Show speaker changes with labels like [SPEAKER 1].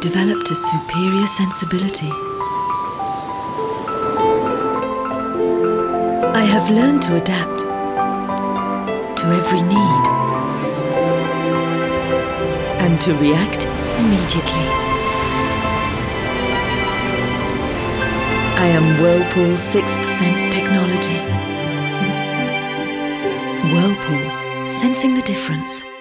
[SPEAKER 1] developed a superior sensibility. I have learned to adapt to every need and to react immediately. I am Whirlpool's Sixth Sense technology. Whirlpool, sensing the difference.